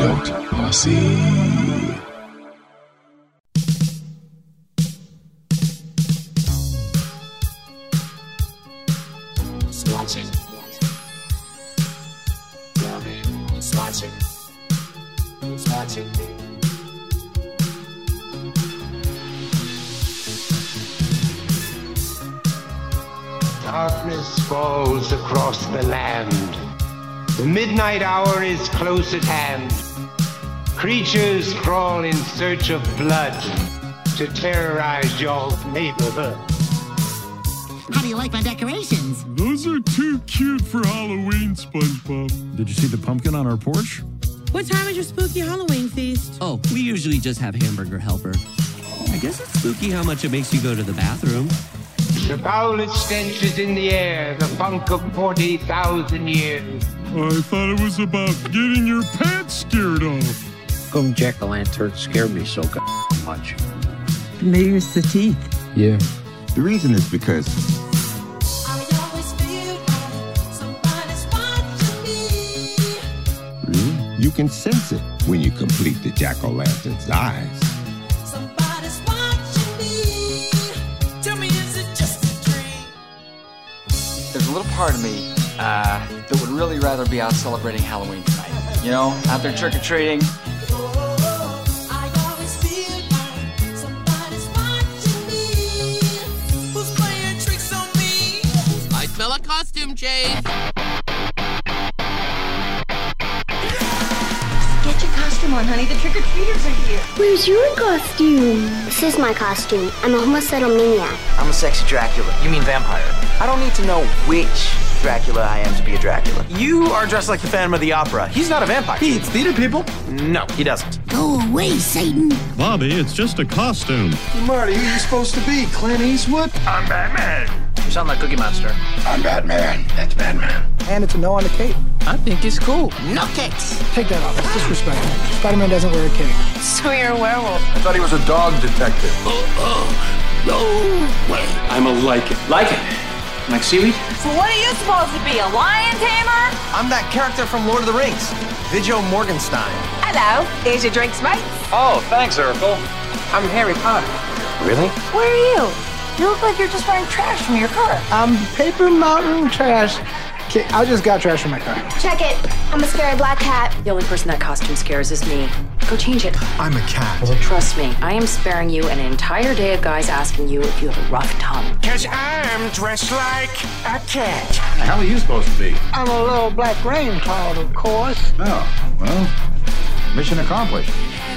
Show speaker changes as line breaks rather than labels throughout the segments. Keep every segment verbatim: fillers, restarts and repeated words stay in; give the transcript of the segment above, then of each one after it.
Cult Posse.
Watching. Who's watching? Who's watching?
Darkness falls across the land. The midnight hour is close at hand. Creatures crawl in search of blood to terrorize y'all's neighborhood.
How do you like my decorations?
Those are too cute for Halloween, SpongeBob.
Did you see the pumpkin on our porch?
What time is your spooky Halloween feast?
Oh, we usually just have Hamburger Helper. I guess it's spooky how much it makes you go to the bathroom.
The foulest stench is in the air, the funk of forty thousand years.
I thought it was about getting your pants scared off.
How come jack-o'-lantern scared me so much?
Maybe it's the teeth.
Yeah. The reason is because really? You can sense it when you complete the jack-o'-lantern's eyes.
There's a little part of me uh, that would really rather be out celebrating Halloween tonight. You know, out there trick-or-treating.
I smell a costume change.
Get your costume on, honey. The trick-or-treaters are here.
Where's your costume? This is my costume. I'm a homicidal maniac.
I'm a sexy Dracula. You mean vampire. I don't need to know which Dracula I am to be a Dracula. You are dressed like the Phantom of the Opera. He's not a vampire. He eats theater people. No, he doesn't.
Go away, Satan.
Bobby, it's just a costume.
Marty, who are you supposed to be? Clint Eastwood?
I'm Batman. You sound like Cookie Monster. I'm Batman. That's Batman.
And it's a no on the cape.
I think it's cool.
No cakes.
Take that off. It's disrespectful. Spider-Man doesn't wear a cape.
So you're a werewolf.
I thought he was a dog detective.
Oh, oh, no way.
I'm a lichen.
Lichen? Like seaweed?
So what are you supposed to be, a lion tamer?
I'm that character from Lord of the Rings. Viggo Morgenstein.
Hello. Here's your drinks, mate.
Oh, thanks, Urkel. I'm Harry Potter. Really?
Where are you? You look like you're just wearing trash from your car.
I'm Paper Mountain Trash. Okay, I just got trash from my car.
Check it. I'm a scary black cat.
The only person that costume scares is me. Go change it.
I'm a cat.
Trust me, I am sparing you an entire day of guys asking you if you have a rough tongue.
Cause I'm dressed like a cat.
How are you supposed to be? I'm a little black rain cloud, of course.
Oh, well, mission accomplished.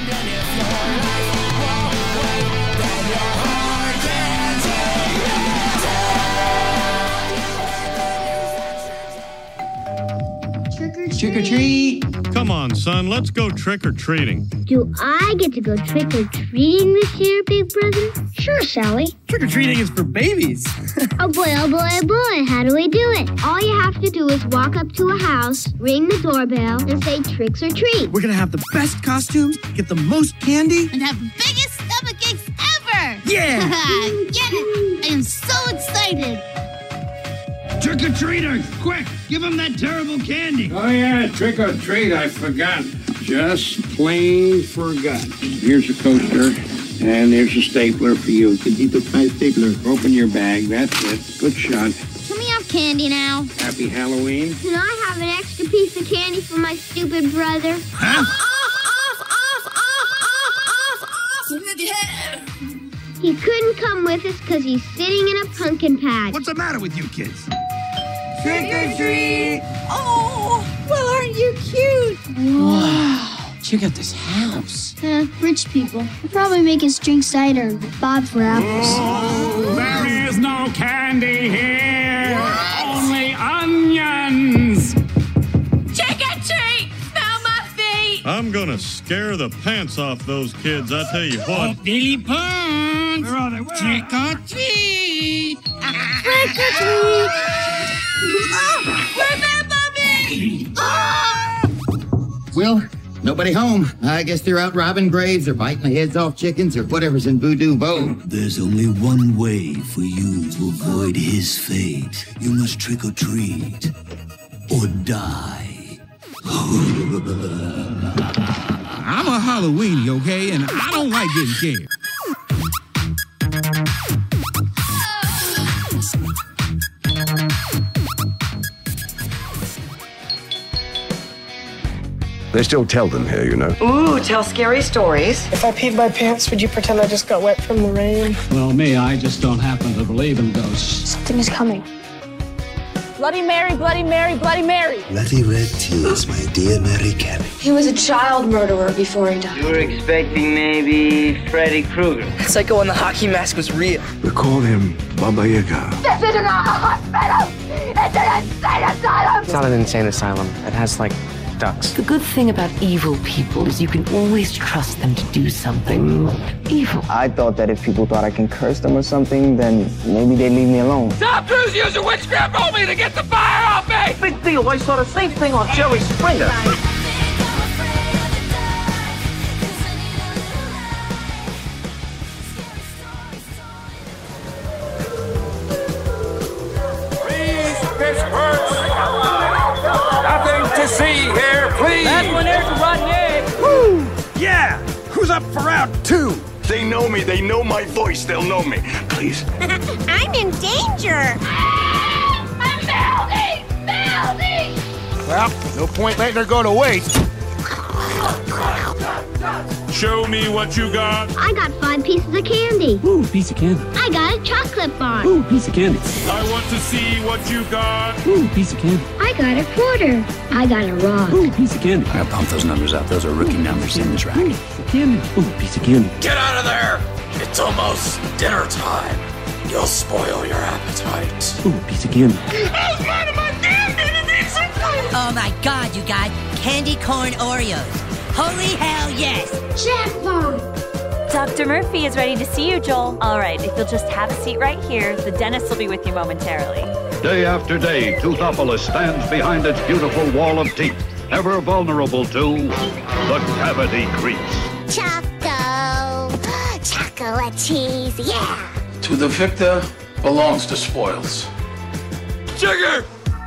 Trick or treat.
Come on, son, let's go trick-or-treating.
Do I get to go trick-or-treating this year, Big Brother? Sure, Sally.
Trick-or-treating is for babies.
Oh boy, oh boy, oh boy, how do we do it? All you have to do is walk up to a house, ring the doorbell, and say tricks or treat.
We're gonna have the best costumes, get the most candy,
And have the biggest stomach aches ever.
Yeah!
Get it. I am so excited.
Trick-or-treaters, quick! Give them that terrible candy!
Oh, yeah, trick-or-treat, I forgot. Just plain forgot. Here's your coaster, and there's a stapler for you. Keep it my stapler. Open your bag, that's it. Good shot.
Let me have candy now.
Happy Halloween.
Can I have an extra piece of candy for my stupid brother?
Off, off, off, off, off, off, off with your head.
He couldn't come with us because he's sitting in a pumpkin patch.
What's the matter with you kids?
Trick or treat. Oh, well, aren't you cute?
Wow, check out this house.
Uh, rich people. They probably make us drink cider and bob for apples.
Oh, there is no candy here. What? Only onions.
Trick or treat. Smell my feet.
I'm gonna scare the pants off those kids, I tell you what.
Oh, Billy Pons.
Where are they? Where
Trick or treat.
Trick or treat.
Oh, remember me. Oh.
Well, nobody home. I guess they're out robbing graves or biting the heads off chickens or whatever's in Voodoo Vogue.
There's only one way for you to avoid his fate. You must trick or treat or die.
Halloweeny, okay? And I don't like getting scared.
They still tell them here, you know.
Ooh, tell scary stories.
If I peed my pants, would you pretend I just got wet from the rain?
Well, me, I just don't happen to believe in ghosts.
Something is coming.
Bloody Mary, Bloody Mary, Bloody Mary.
Bloody red tears, my dear Mary Kelly.
He was a child murderer before he died.
You were expecting maybe Freddy Krueger.
It's like when the hockey mask was real.
We call him Baba Yaga.
This isn't a hospital! It's an insane asylum!
It's not an insane asylum. It has, like, ducks.
The good thing about evil people is you can always trust them to do something evil.
I thought that if people thought I can curse them or something, then maybe they'd leave me alone.
Tom Cruise using witchcraft on me to get the fire off me!
Big deal. I saw the same thing on Jerry Springer.
See here, please.
That's when there's Rodney.
Woo! Yeah. Who's up for round two?
They know me. They know my voice. They'll know me. Please.
I'm in danger. I'm melting, melting.
Well, no point letting her go to waste.
Show me what you got.
I got five pieces of candy.
Ooh, piece of candy.
I got a chocolate bar.
Ooh, piece of candy.
I want to see what you got.
Ooh, piece of candy.
I got a quarter. I got a rock.
Ooh, piece of candy.
I gotta pump those numbers up. Those are rookie numbers in this racket.
Ooh, piece of candy. Ooh, piece of candy.
Get out of there. It's almost dinner time. You'll spoil your appetite.
Ooh, piece of candy.
Oh my God, you guys. Candy corn Oreos. Holy hell yes!
Jackpot!
Doctor Murphy is ready to see you, Joel. All right, if you'll just have a seat right here, the dentist will be with you momentarily.
Day after day, Toothopolis stands behind its beautiful wall of teeth, ever vulnerable to the cavity creeps.
Choco! Chocolate cheese, yeah!
To the victor belongs the spoils. Jigger!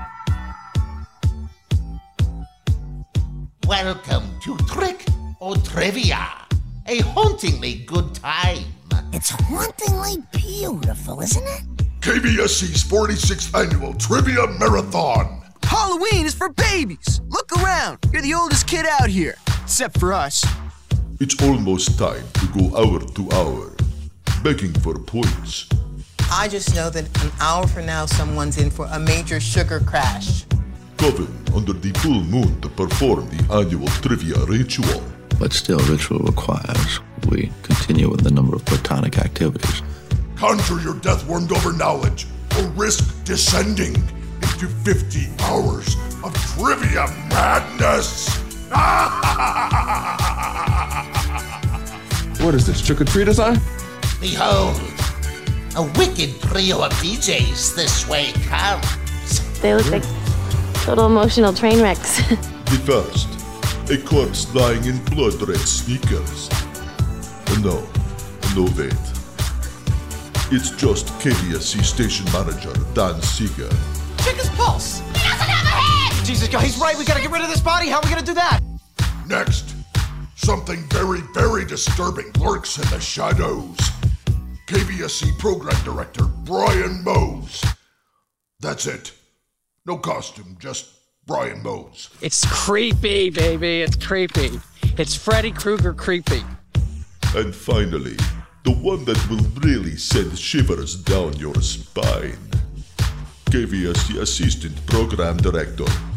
Welcome to Trick or Trivia, a hauntingly good time.
It's hauntingly beautiful, isn't it?
K B S C's forty-sixth Annual Trivia Marathon.
Halloween is for babies. Look around. You're the oldest kid out here, except for us.
It's almost time to go hour to hour, begging for points.
I just know that an hour from now, someone's in for a major sugar crash.
Coven under the full moon to perform the annual trivia ritual.
But still, ritual requires we continue with the number of platonic activities.
Conjure your death-wormed over knowledge or risk descending into fifty hours of trivia madness.
What is this, trick-or-treat design?
Behold, a wicked trio of D Js this way comes.
They look like total emotional train wrecks.
The first, a corpse lying in blood-red sneakers. No, no wait. It's just K B S C station manager Dan Seeger.
Check his pulse.
He doesn't have a head!
Jesus, God, he's right. We gotta get rid of this body. How are we gonna do that?
Next, something very, very disturbing lurks in the shadows. K B S C program director Brian Mose. That's it. No costume, just Brian Mose.
It's creepy, baby. It's creepy. It's Freddy Krueger creepy.
And finally, the one that will really send shivers down your spine. K B S C Assistant Program Director